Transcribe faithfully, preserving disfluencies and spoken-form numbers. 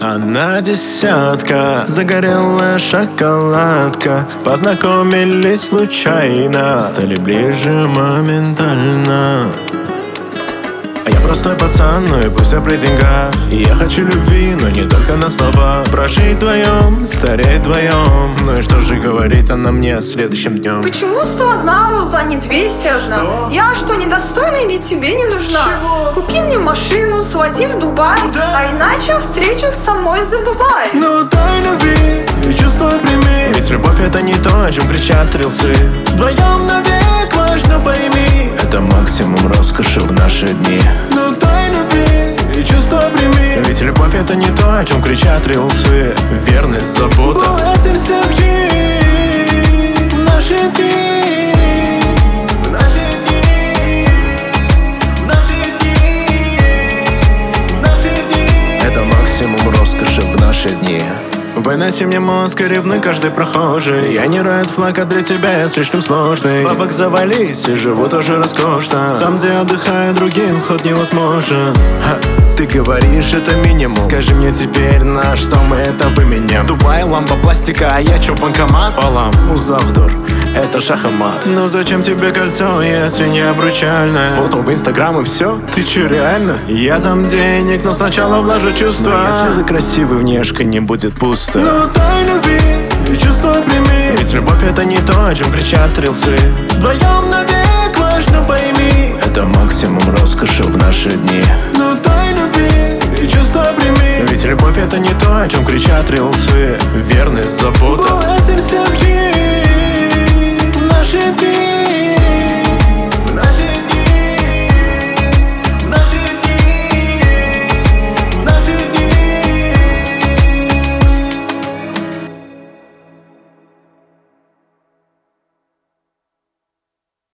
Она десятка, загорелая шоколадка. Познакомились случайно, стали ближе моментально. Я простой пацан, ну и пусть я при деньгах. И я хочу любви, но не только на слова. Прожить вдвоем, стареть вдвоем. Ну и что же говорит она мне следующим днем? Почему сто одна роза, а не двести одна? Что? Я что, недостойна или тебе не нужна? Чего? Купи мне машину, свози в Дубай. Куда? А иначе о встречах со мной забывай. Ну дай любви и чувство прими. Ведь любовь это не то, о чем кричат рилсы. Вдвоем навек важно пойми, это максимум роскоши в наши дни. Ну дай любви и чувство прими. Ведь любовь это не то, о чем кричат рилсы. Верность, забота, сердце в наши дни. В наши дни. В наши дни. В наши дни. Это максимум роскоши в наши дни. Выноси мне мозг и ревны каждый прохожий. Я не райд флаг, а для тебя я слишком сложный. Бабок завались и живу тоже роскошно. Там, где отдыхают другие, уход невозможен. Ха, ты говоришь, это минимум. Скажи мне теперь, на что мы это выменем? Дубай, лампа пластика, а я чё, банкомат? Полам, Узавдор, это шах и мат. Ну зачем тебе кольцо, если не обручальное? Фото в инстаграм и все? Ты че, реально? Я дам денег, но сначала вложу чувства. Но если за красивой внешкой не будет пусто. Ну дай любви и чувство прими. Ведь любовь это не то, о чем кричат рилсы. Вдвоем навек важно пойми, это максимум роскоши в наши дни. Ну дай любви и чувство прими. Ведь любовь это не то, о чем кричат рилсы. Верность, забота, сердце в наши дни.